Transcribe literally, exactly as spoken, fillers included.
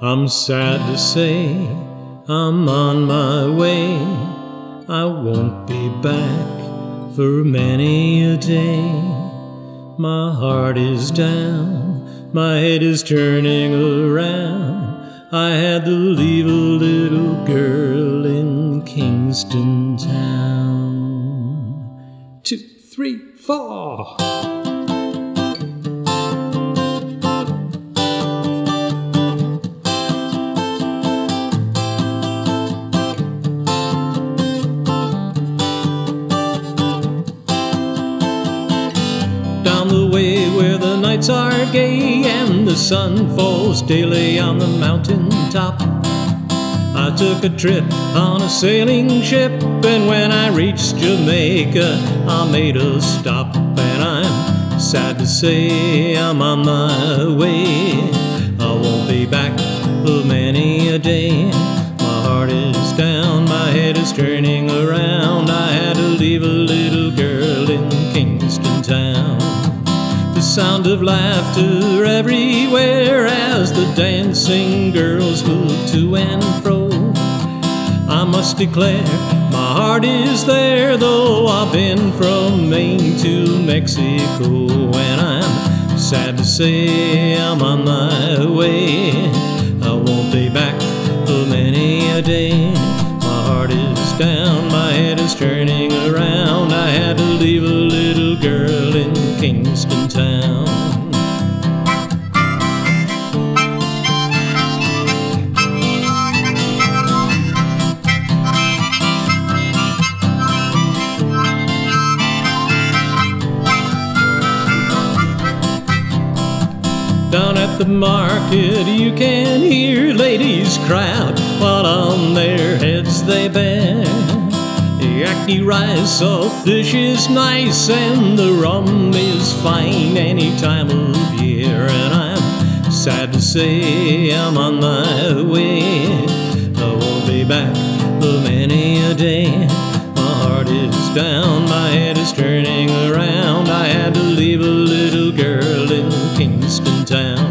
I'm sad to say I'm on my way. I won't be back for many a day. My heart is down, my head is turning around. I had to leave a little girl in Kingston town. Two, three, four. Down the way where the nights are gay and the sun falls daily on the mountain top, I took a trip on a sailing ship, and when I reached Jamaica I made a stop. And I'm sad to say I'm on my way. I won't be back for many a day. My heart is down, my head is turning around. I had to leave a little girl in Kingston town. The sound of laughter everywhere as the dancing girls move to and fro. I must declare my heart is there, though I've been from Maine to Mexico. And I'm sad to say I'm on my way. I won't be back for many a day. My heart is down, my head is turning around. I had to leave a little girl in Kingston town. Down at the market you can hear ladies crowd while on their heads they bear. The Yakni rice, salt fish is nice, and the rum is fine any time of year. And I'm sad to say I'm on my way. I won't be back for many a day. My heart is down, my head is turning around. I had to leave a little girl in Kingston town.